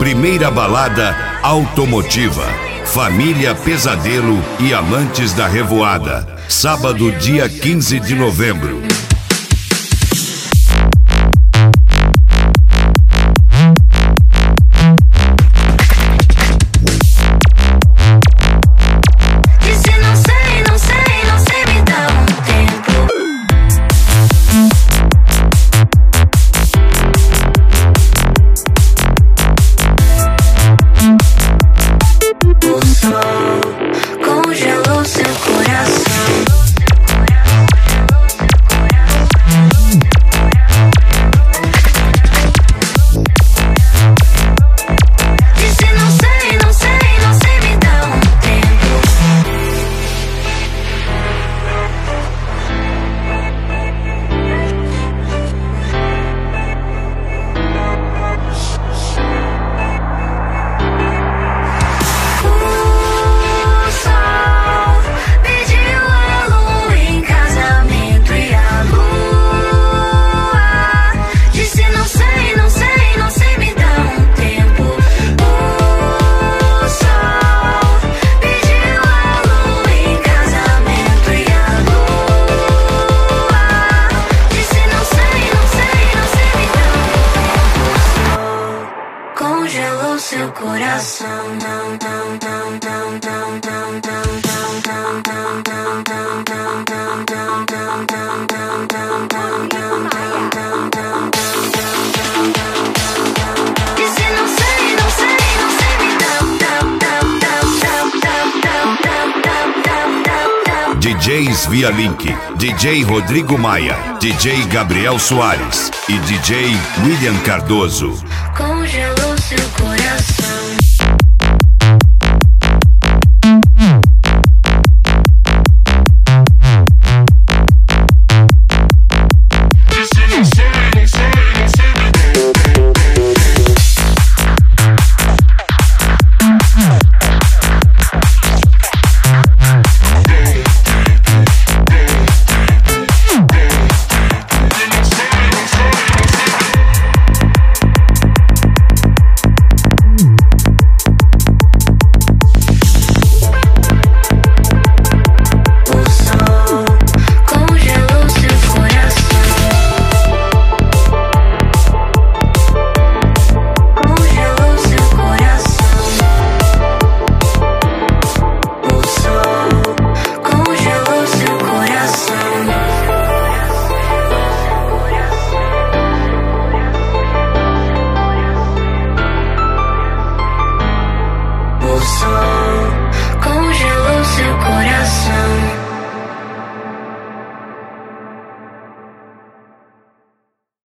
Primeira balada automotiva. Família Pesadelo e amantes da revoada. Sábado, dia 15 de novembro. Congelou seu coração. Disse não sei, não sei, não sei, me dá um tempo. O sol pediu a lua em casamento e a lua disse não sei, não sei, não sei, me dá um tempo. O sol pediu a lua em casamento e a lua disse não sei, não sei, não sei, me dá um tempo. O sol congelou seu coração. Disse não sei, não sei, não sei, me dá. DJs via link. DJ Rodrigo Maia, DJ Gabriel Soares e DJ William Cardoso. Congelou seu coração.